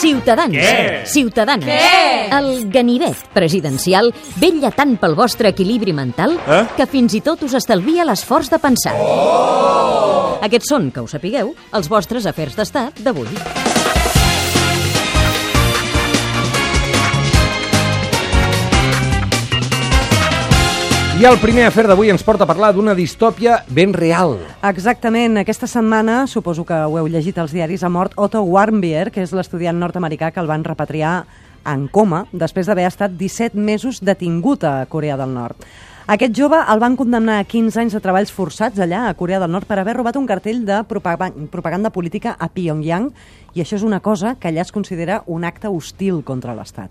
Ciutadans, Què? ciutadanes, Què? el ganivet presidencial vetlla tant pel vostre equilibri mental que fins i tot us estalvia l'esforç de pensar. Aquests són, que ho sapigueu, els vostres afers d'estat d'avui. I el primer afer d'avui ens porta a parlar d'una distòpia ben real. Exactament. Aquesta setmana, suposo que ho heu llegit als diaris, ha mort Otto Warmbier, que és l'estudiant nord-americà que el van repatriar en coma després d'haver estat 17 mesos detingut a Corea del Nord. Aquest jove el van condemnar a 15 anys de treballs forçats allà a Corea del Nord per haver robat un cartell de propaganda política a Pyongyang, i això és una cosa que allà es considera un acte hostil contra l'Estat.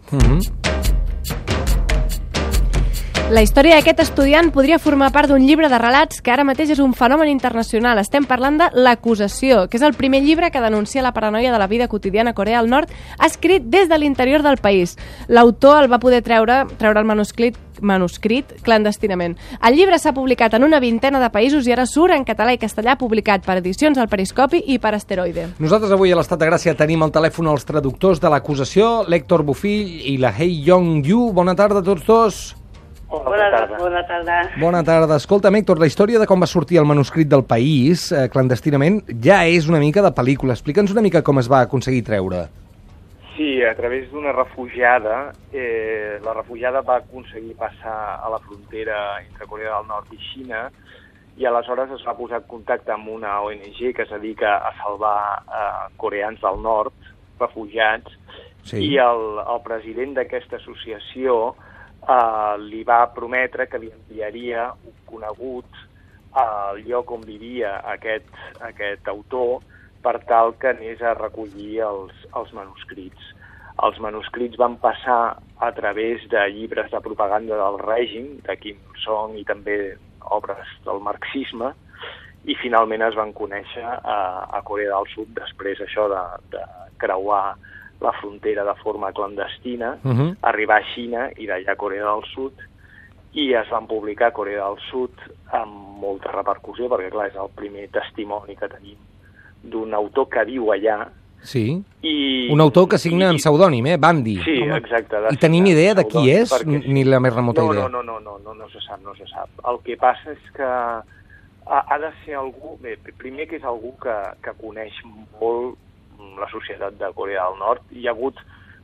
La història d'aquest estudiant podria formar part d'un llibre de relats que ara mateix és un fenomen internacional. Estem parlant de L'Acusació, que és el primer llibre que denuncia la paranoia de la vida quotidiana a Corea del Nord, escrit des de l'interior del país. L'autor el va poder treure el manuscrit clandestinament. El llibre s'ha publicat en una vintena de països i ara surt en català i castellà, publicat per edicions al Periscopi i per Asteroide. Nosaltres avui a l'Estat de Gràcia tenim al telèfon els traductors de L'Acusació, l'Héctor Bofill i la Hei Yong-yu. Bona tarda a tots dos. Bona tarda. Bona tarda. Escolta'm, Héctor, la història de com va sortir el manuscrit del país clandestinament ja és una mica de pel·lícula. Explica'ns una mica com es va aconseguir treure. Sí, a través d'una refugiada. La refugiada va aconseguir passar a la frontera entre Corea del Nord i Xina, i aleshores es va posar en contacte amb una ONG que es dedica a salvar coreans del nord, refugiats, i el president d'aquesta associació li va prometre que li enviaria un conegut al lloc on vivia aquest autor per tal que anés a recollir els manuscrits. Els manuscrits van passar a través de llibres de propaganda del règim, de Kim Il-sung, i també obres del marxisme, i finalment es van conèixer a Corea del Sud després això de creuar la frontera de forma clandestina, arribar a Xina i d'allà a Corea del Sud, i es van publicar a Corea del Sud amb molta repercussió, perquè clar, és el primer testimoni que tenim d'un autor que viu allà. Sí, un autor que signa en pseudònim, Bandi. Sí, exacte. I tenim idea de qui és? Ni la més remota idea. No se sap. El que passa és que ha de ser algú, primer que és algú que coneix molt la societat de Corea del Nord. Hi ha hagut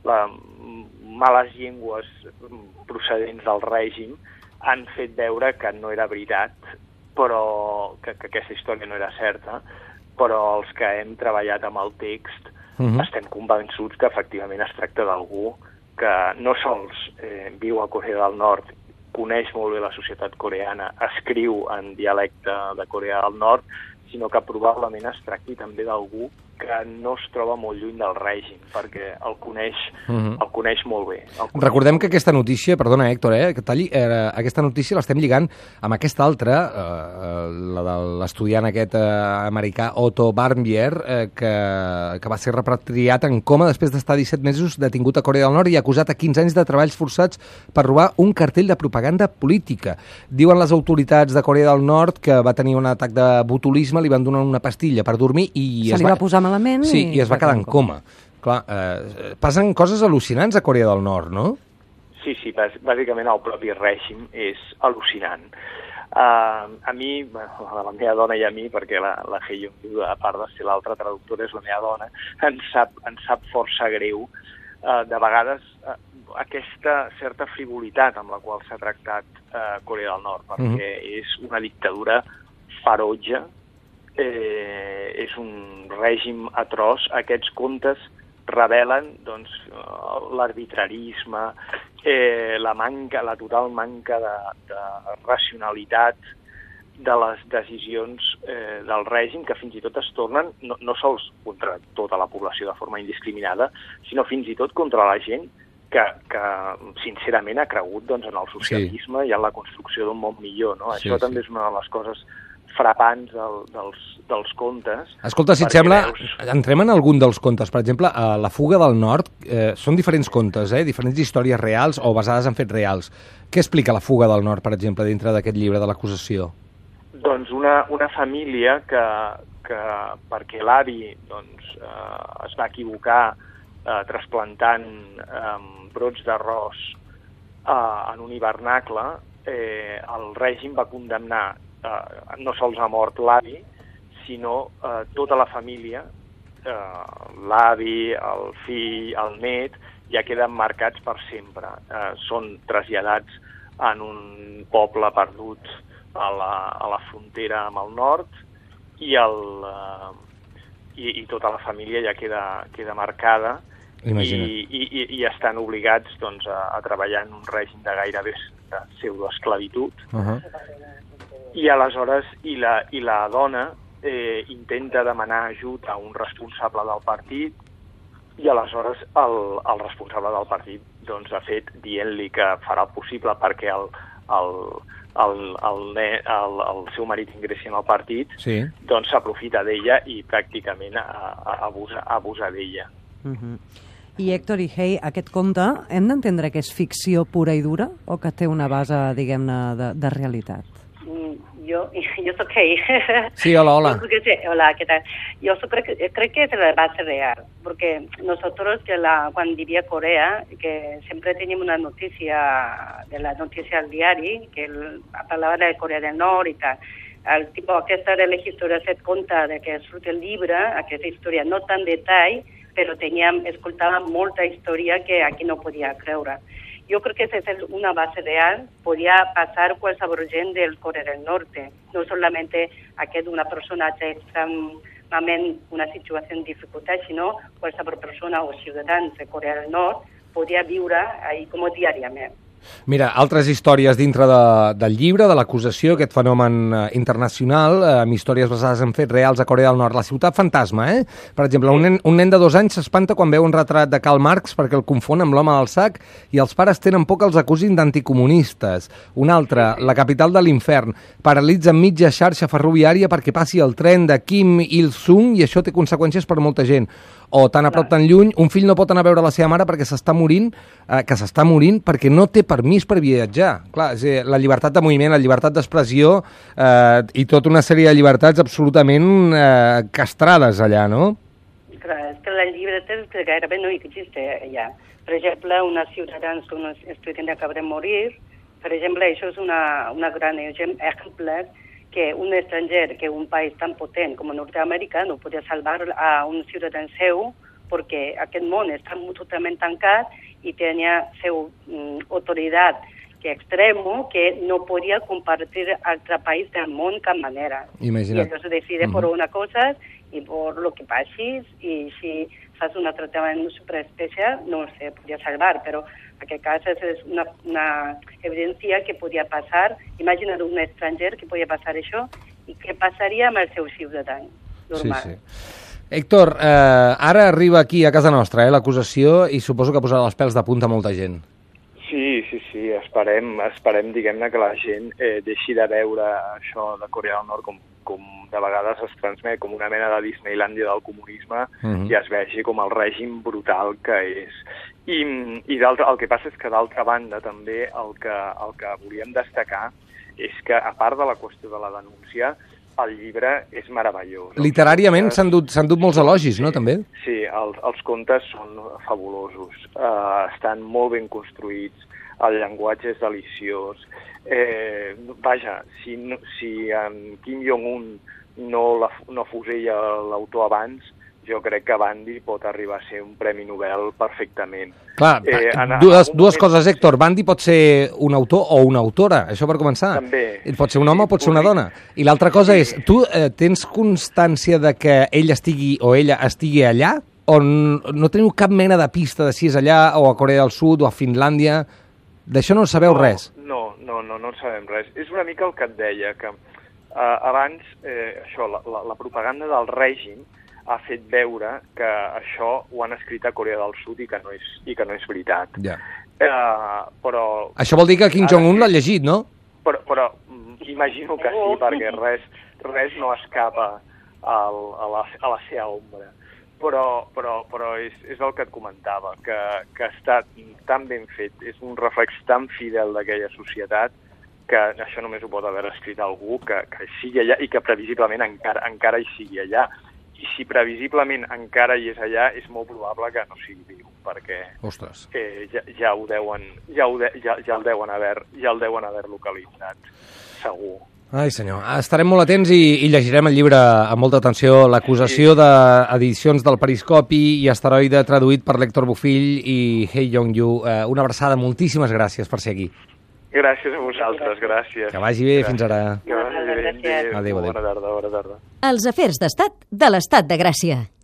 males llengües procedents del règim han fet veure que no era veritat, però que aquesta història no era certa, però els que hem treballat amb el text estem convençuts que efectivament es tracta d'algú que no sols viu a Corea del Nord, coneix molt bé la societat coreana, escriu en dialecte de Corea del Nord, sinó que probablement es tracti també d'algú que no es troba molt lluny del règim, perquè el coneix molt bé. Recordem que aquesta notícia, perdona Héctor, que talli, aquesta notícia l'estem lligant amb aquesta altra, la de l'estudiant aquest americà Otto Warmbier, que va ser repatriat en coma després d'estar 17 mesos detingut a Corea del Nord i acusat a 15 anys de treballs forçats per robar un cartell de propaganda política. Diuen les autoritats de Corea del Nord que va tenir un atac de botulisme, li van donar una pastilla per dormir i se li va posar malament. Sí, i es va quedar en coma. Clar, passen coses al·lucinants a Corea del Nord, no? Sí, bàsicament el propi règim és al·lucinant. A mi, a la meva dona i a mi, perquè la Hei Yong-yu, a part de ser l'altra traductora, és la meva dona, ens sap força greu, de vegades, aquesta certa frivolitat amb la qual s'ha tractat Corea del Nord, perquè és una dictadura ferotge, és un règim atroç. Aquests contes revelen l'arbitrarisme, la total manca de racionalitat de les decisions del règim, que fins i tot es tornen no sols contra tota la població de forma indiscriminada, sinó fins i tot contra la gent que sincerament ha cregut en el socialisme i en la construcció d'un món millor. Això també és una de les coses frapants dels contes. Escolta, si et sembla, entrem en algun dels contes. Per exemple, La fuga del nord, són diferents contes, diferents històries reals o basades en fets reals. Què explica La fuga del nord, per exemple, dintre d'aquest llibre de l'Acusació? Doncs una família que perquè l'avi es va equivocar trasplantant brots d'arròs en un hivernacle, el règim va condemnar no sols a mort l'avi, sinó tota la família, l'avi, el fill, el net, ja queden marcats per sempre. Són traslladats en un poble perdut a la frontera amb el nord i tota la família ja queda marcada i estan obligats doncs, a treballar en un règim de gairebé pseudoesclavitud. I aleshores la dona intenta demanar ajut a un responsable del partit i aleshores el responsable del partit doncs, ha fet dient-li que farà el possible perquè el seu marit ingressi en el partit, doncs s'aprofita d'ella i pràcticament abusa d'ella. I Héctor i Hey, aquest conte hem d'entendre que és ficció pura i dura o que té una base, diguem-ne, de realitat? Yo soy Hey. Sí, hola. Hola, ¿qué tal? Yo creo que es la base real, porque nosotros cuando vivía en Corea, que siempre teníamos una noticia de la noticia al diario, que hablaba de Corea del Norte y tal. Aquesta de la història s'et compte que surt el llibre, aquesta història no tan detall, però escoltàvem molta història que aquí no podia creure. Jo crec que és una base real, podia passar qualsevol gent del Corea del Norte, no solamente una persona extremament una situació de dificultat, sinó qualsevol persona o ciutadans de Corea del Nord podia viure ahí com diàriament. Mira, altres històries dintre del llibre, de l'acusació, aquest fenomen internacional, amb històries basades en fets reals a Corea del Nord. La ciutat fantasma, Per exemple, un nen de 2 anys s'espanta quan veu un retrat de Karl Marx perquè el confon amb l'home del sac i els pares tenen por que els acusin d'anticomunistes. Un altre, la capital de l'infern, paralitza mitja xarxa ferroviària perquè passi el tren de Kim Il-sung i això té conseqüències per molta gent. O tan a prop tan lluny, un fill no pot anar a veure la seva mare perquè s'està morint perquè no té permís per viatjar. Clar, la llibertat de moviment, la llibertat d'expressió i tota una sèrie de llibertats absolutament castrades allà, no? Clar, és que la llibertat gairebé no existe allà. Per exemple, una ciutadans, un estudiant acaba de morir, per exemple, això és una gran exemple que un estranger, que un país tan potent com Nord-Amèrica no podia salvar a un ciutadà seu perquè aquest món està totalment tancat i tenia seu autoritat extremo que no podia compartir altre país del món cap manera. Imagina't. Y entonces decide por una cosa y por lo que passis y si fas un tractament superespecial no se podia salvar, però en aquest cas és una evidència que podia passar. Imagina't un estranger que podia passar això i què passaria amb el seu ciutadà normal. Sí. Héctor, ara arriba aquí a casa nostra l'acusació i suposo que posarà els pèls de punta molta gent. Sí, esperem diguem-ne, que la gent deixi de veure això de Corea del Nord com de vegades es transmet com una mena de Disneylàndia del comunisme i es vegi com el règim brutal que és. I el que passa és que, d'altra banda, també el que volíem destacar és que, a part de la qüestió de la denúncia, el llibre és meravellós. Literàriament s'han dut molts elogis, no, també? Sí, els contes són fabulosos, estan molt ben construïts, el llenguatge és deliciós. Vaja, si en Kim Jong-un no fos ella l'autor abans, jo crec que Bandi pot arribar a ser un premi Nobel perfectament. Clar, dues coses, Héctor. Bandi pot ser un autor o una autora, això per començar. També. Pot ser un home o pot ser una dona. I l'altra cosa és, tu tens constància de que ell estigui o ella estigui allà? O no teniu cap mena de pista de si és allà o a Corea del Sud o a Finlàndia? D'això no sabeu res? No en sabem res. És una mica el que et deia, que abans la propaganda del règim ha fet veure que això ho han escrit a Corea del Sud i que no és veritat. Ja. Però... Això vol dir que Kim Jong-un l'ha llegit, no? Però imagino que sí, perquè res no escapa a la seva ombra. Però és el que et comentava, que està tan ben fet, és un reflex tan fidel d'aquella societat que això només ho pot haver escrit algú que sigui allà i que previsiblement encara hi sigui allà. I si previsiblement encara hi és allà, és molt probable que no sigui viu, perquè ja el deuen haver localitzat, segur. Ai, senyor. Estarem molt atents i llegirem el llibre amb molta atenció. L'acusació d'edicions del Periscopi i Asteroide, traduït per l'Héctor Bofill i Hei Yong-yu. Una abraçada, moltíssimes gràcies per ser aquí. Gràcies a vosaltres, gràcies. Que vagi bé, fins ara. Que vagi bé. Adéu. Bona tarda. Els afers d'estat de l'Estat de Gràcia.